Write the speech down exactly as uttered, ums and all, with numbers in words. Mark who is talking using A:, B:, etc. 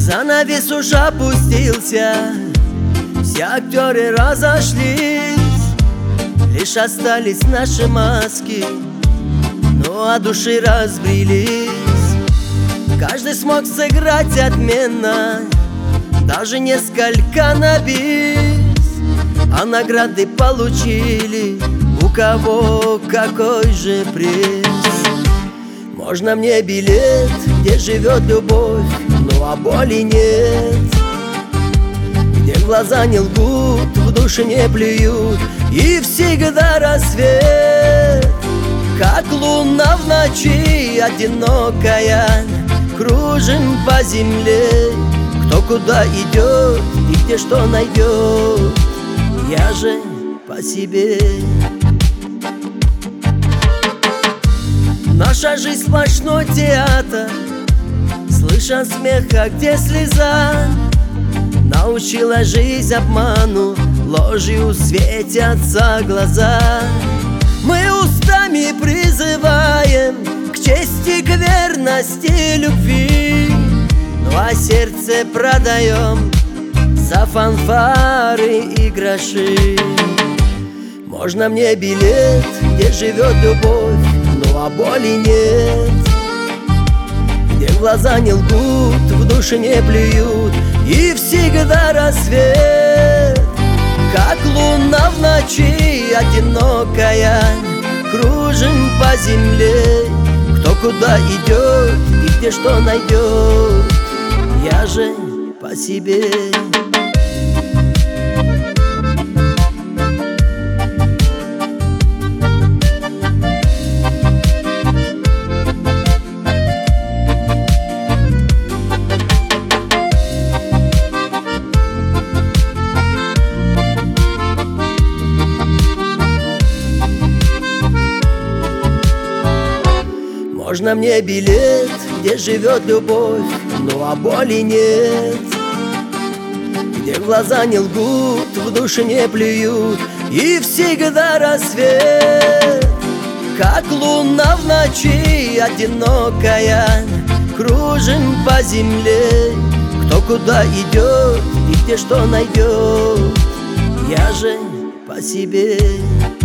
A: Занавес уж опустился, все актеры разошлись, лишь остались наши маски, ну а души разбрелись. Каждый смог сыграть отменно, даже несколько на бис, а награды получили у кого какой же приз. Можно мне билет, где живет любовь, ну а боли нет, где глаза не лгут, в душе не плюют, и всегда рассвет. Как луна в ночи одинокая, кружим по земле, кто куда идет и где что найдет, я же по себе. Наша жизнь сплошной театр, слыша смех, а где слеза. Научила жизнь обману, ложью светятся глаза. Мы устами призываем к чести, к верности, любви, ну а сердце продаем за фанфары и гроши. Можно мне билет, где живет любовь, ну а боли нет, где глаза не лгут, в душе не плюют, и всегда рассвет. Как луна в ночи одинокая, кружим по земле, кто куда идет и где что найдет, я же по себе. Можно мне билет, где живет любовь, ну а боли нет, где глаза не лгут, в душе не плюют, и всегда рассвет. Как луна в ночи одинокая, кружим по земле, кто куда идет и где что найдет, я же по себе.